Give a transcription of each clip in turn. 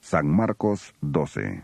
San Marcos 12.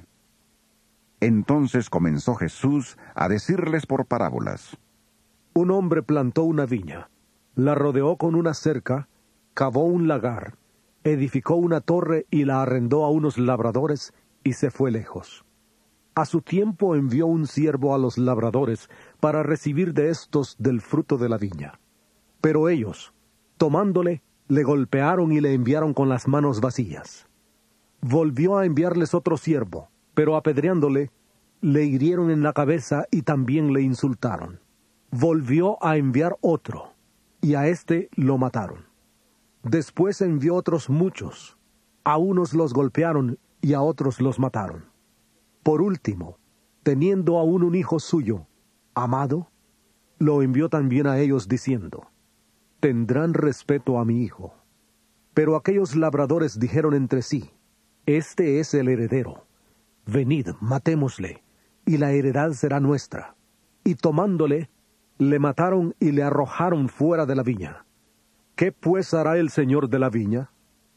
Entonces comenzó Jesús a decirles por parábolas. Un hombre plantó una viña, la rodeó con una cerca, cavó un lagar, edificó una torre y la arrendó a unos labradores y se fue lejos. A su tiempo envió un siervo a los labradores para recibir de éstos del fruto de la viña. Pero ellos, tomándole, le golpearon y le enviaron con las manos vacías. Volvió a enviarles otro siervo, pero apedreándole, le hirieron en la cabeza y también le insultaron. Volvió a enviar otro, y a éste lo mataron. Después envió otros muchos. A unos los golpearon y a otros los mataron. Por último, teniendo aún un hijo suyo, amado, lo envió también a ellos diciendo: tendrán respeto a mi hijo. Pero aquellos labradores dijeron entre sí: este es el heredero. Venid, matémosle, y la heredad será nuestra. Y tomándole, le mataron y le arrojaron fuera de la viña. ¿Qué pues hará el señor de la viña?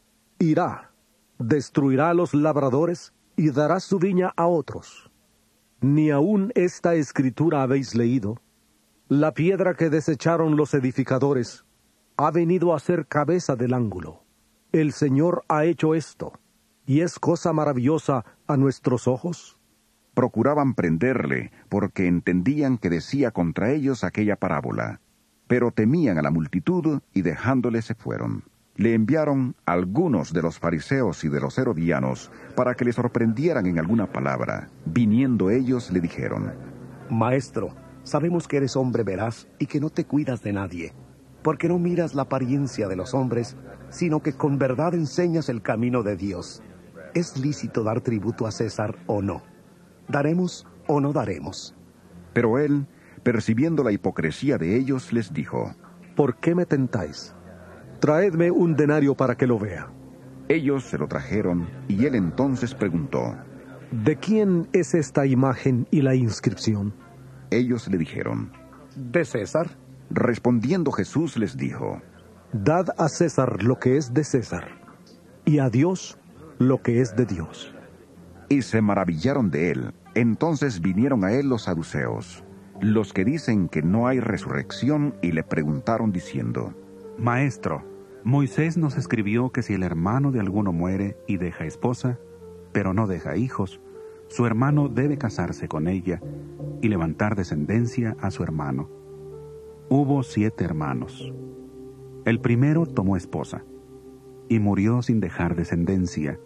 Irá, destruirá a los labradores y dará su viña a otros. ¿Ni aún esta escritura habéis leído? La piedra que desecharon los edificadores ha venido a ser cabeza del ángulo. El Señor ha hecho esto, y es cosa maravillosa a nuestros ojos. Procuraban prenderle, porque entendían que decía contra ellos aquella parábola. Pero temían a la multitud, y dejándole se fueron. Le enviaron algunos de los fariseos y de los herodianos, para que le sorprendieran en alguna palabra. Viniendo ellos, le dijeron: Maestro, sabemos que eres hombre veraz, y que no te cuidas de nadie, porque no miras la apariencia de los hombres, sino que con verdad enseñas el camino de Dios. ¿Es lícito dar tributo a César o no? ¿Daremos o no daremos? Pero él, percibiendo la hipocresía de ellos, les dijo: ¿Por qué me tentáis? Traedme un denario para que lo vea. Ellos se lo trajeron, y él entonces preguntó: ¿De quién es esta imagen y la inscripción? Ellos le dijeron: ¿De César? Respondiendo Jesús les dijo: Dad a César lo que es de César, y a Dios lo que es de Dios. Y se maravillaron de él. Entonces vinieron a él los saduceos, los que dicen que no hay resurrección, y le preguntaron diciendo: Maestro, Moisés nos escribió que si el hermano de alguno muere y deja esposa, pero no deja hijos, su hermano debe casarse con ella y levantar descendencia a su hermano. Hubo 7 hermanos. El primero tomó esposa y murió sin dejar descendencia.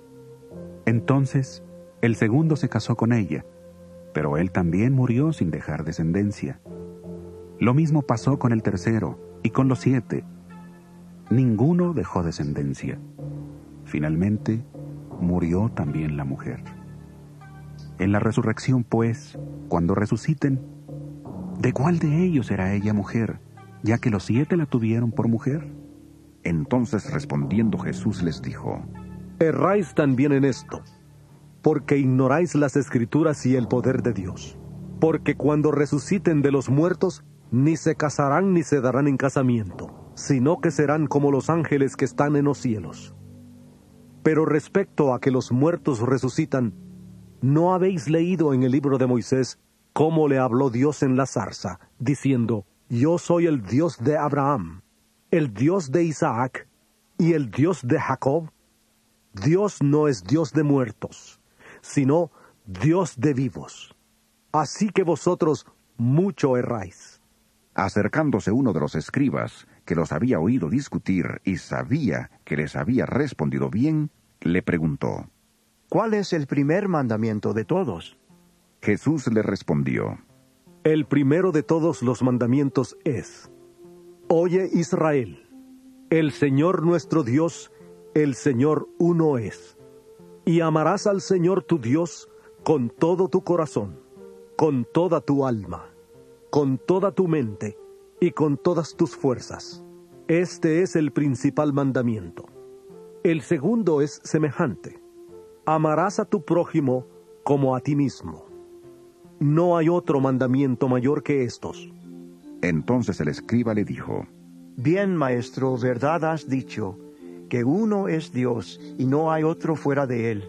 Entonces el segundo se casó con ella, pero él también murió sin dejar descendencia. Lo mismo pasó con el tercero y con los 7. Ninguno dejó descendencia. Finalmente murió también la mujer. En la resurrección, pues, cuando resuciten, ¿de cuál de ellos era ella mujer, ya que los 7 la tuvieron por mujer? Entonces respondiendo Jesús les dijo: Erráis también en esto, porque ignoráis las Escrituras y el poder de Dios. Porque cuando resuciten de los muertos, ni se casarán ni se darán en casamiento, sino que serán como los ángeles que están en los cielos. Pero respecto a que los muertos resucitan, ¿no habéis leído en el libro de Moisés cómo le habló Dios en la zarza, diciendo: Yo soy el Dios de Abraham, el Dios de Isaac y el Dios de Jacob? Dios no es Dios de muertos, sino Dios de vivos. Así que vosotros mucho erráis. Acercándose uno de los escribas, que los había oído discutir y sabía que les había respondido bien, le preguntó: ¿Cuál es el primer mandamiento de todos? Jesús le respondió: El primero de todos los mandamientos es: Oye, Israel, el Señor nuestro Dios, el Señor uno es. Y amarás al Señor tu Dios con todo tu corazón, con toda tu alma, con toda tu mente y con todas tus fuerzas. Este es el principal mandamiento. El segundo es semejante: amarás a tu prójimo como a ti mismo. No hay otro mandamiento mayor que estos. Entonces el escriba le dijo: Bien, maestro, verdad has dicho, que uno es Dios y no hay otro fuera de él,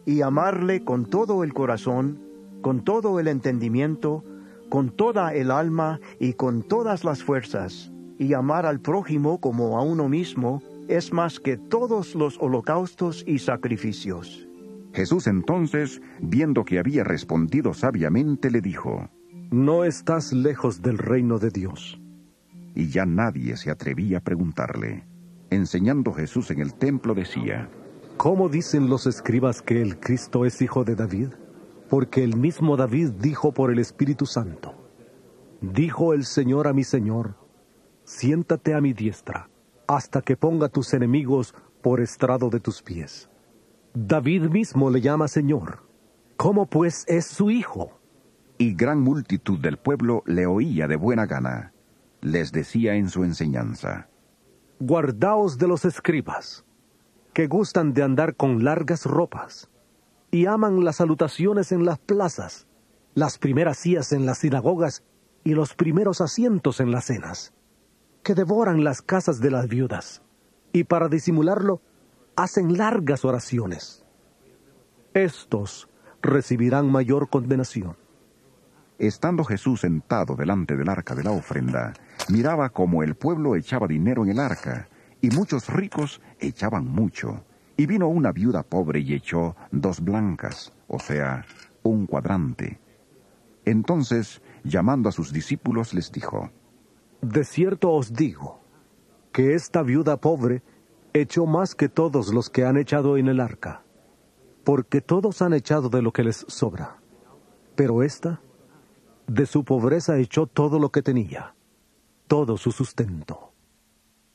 y amarle con todo el corazón, con todo el entendimiento, con toda el alma y con todas las fuerzas, y amar al prójimo como a uno mismo, es más que todos los holocaustos y sacrificios. Jesús entonces, viendo que había respondido sabiamente, le dijo: No estás lejos del reino de Dios. Y ya nadie se atrevía a preguntarle. Enseñando Jesús en el templo decía: ¿Cómo dicen los escribas que el Cristo es hijo de David? Porque el mismo David dijo por el Espíritu Santo: Dijo el Señor a mi Señor, siéntate a mi diestra, hasta que ponga tus enemigos por estrado de tus pies. David mismo le llama Señor. ¿Cómo pues es su hijo? Y gran multitud del pueblo le oía de buena gana. Les decía en su enseñanza: Guardaos de los escribas, que gustan de andar con largas ropas, y aman las salutaciones en las plazas, las primeras sillas en las sinagogas, y los primeros asientos en las cenas, que devoran las casas de las viudas, y para disimularlo, hacen largas oraciones. Estos recibirán mayor condenación. Estando Jesús sentado delante del arca de la ofrenda, miraba cómo el pueblo echaba dinero en el arca, y muchos ricos echaban mucho. Y vino una viuda pobre y echó 2 blancas, o sea, 1 cuadrante. Entonces, llamando a sus discípulos, les dijo: De cierto os digo, que esta viuda pobre echó más que todos los que han echado en el arca, porque todos han echado de lo que les sobra. Pero ésta, de su pobreza echó todo lo que tenía, todo su sustento.